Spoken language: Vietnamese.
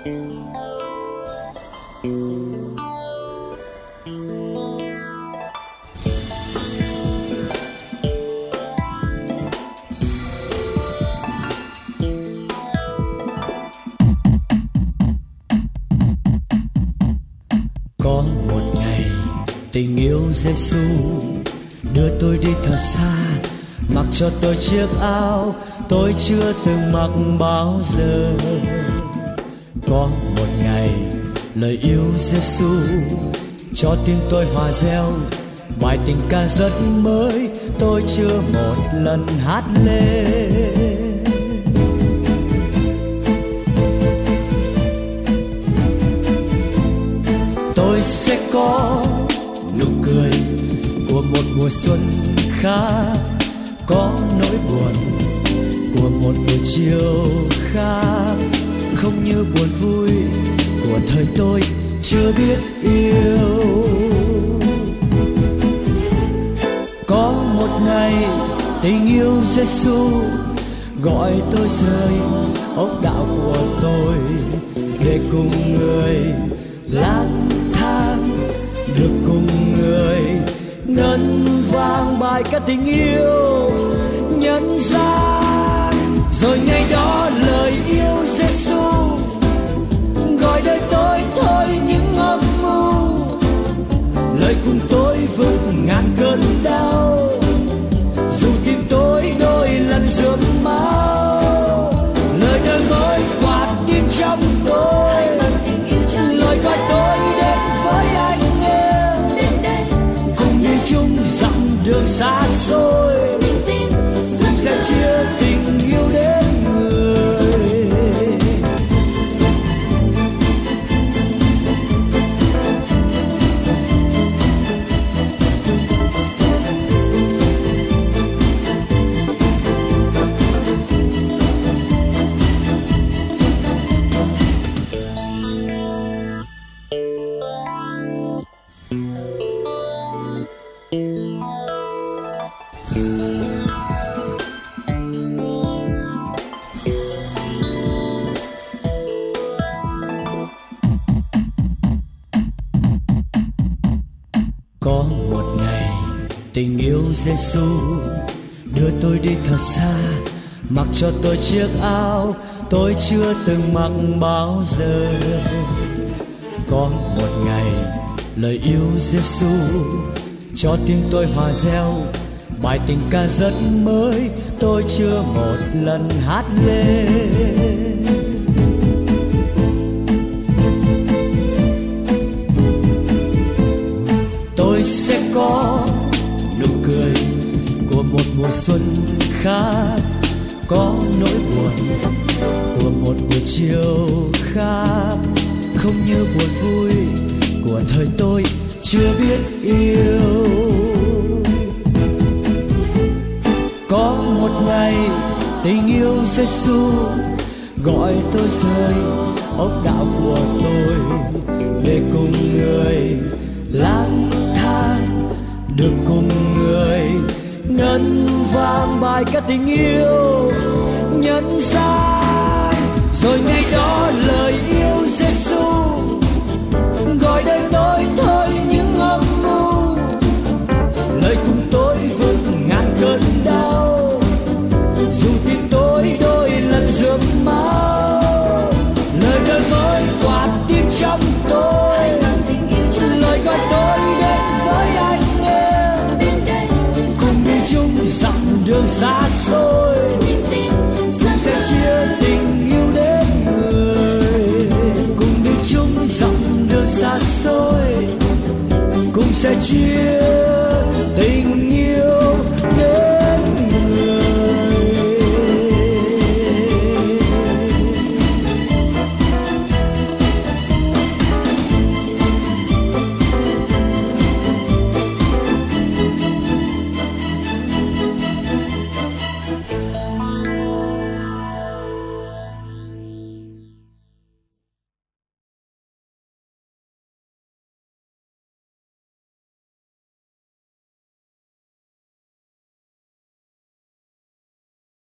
Có một ngày tình yêu Giêsu đưa tôi đi thật xa, mặc cho tôi chiếc áo tôi chưa từng mặc bao giờ. Có một ngày lời yêu Giêsu cho tim tôi hòa reo bài tình ca rất mới tôi chưa một lần hát lên. Tôi sẽ có nụ cười của một mùa xuân khác, có nỗi buồn của một buổi chiều khác, không như buồn vui của thời tôi chưa biết yêu. Có một ngày tình yêu Giêsu gọi tôi rời ốc đảo của tôi để cùng người lang thang, được cùng người ngân vang bài ca tình yêu nhân gian. Rồi ngày đó lời yêu Giêsu gọi đời tôi thôi những âm mưu, lời cùng tôi vượt ngàn cơn đau, dù tim tôi đôi lần rượm máu. Lời đời mới quạt tim trong tôi, lời gọi tôi đến với anh em, cùng đi chung dặm đường xa xôi, cùng sẽ chia tình yêu đến người. Có một ngày tình yêu Giêsu đưa tôi đi thật xa, mặc cho tôi chiếc áo tôi chưa từng mặc bao giờ. Có một ngày lời yêu Giêsu cho tim tôi hòa reo bài tình ca rất mới tôi chưa một lần hát lên. Tôi sẽ có nụ cười của một mùa xuân khác, có nỗi buồn của một buổi chiều khác, không như buồn vui của thời tôi chưa biết yêu. Có một ngày tình yêu Giêsu gọi tôi rời ốc đảo của tôi để cùng người lang thang, được cùng người ngân vang bài ca tình yêu nhân gian. Rồi ngày đó lời yêu Giêsu gọi đời tôi thôi những âm mưu, lời cùng tôi vượt ngàn cơn đau, dù tim tôi đôi lần rượm máu. Lời đời mới quạt tim trong tôi, lời gọi tôi đến với anh em, cùng đi chung dặm đường xa xôi, cùng sẽ chia tình yêu đến người. Cùng đi chung dặm đường xa xôi, cùng sẽ chia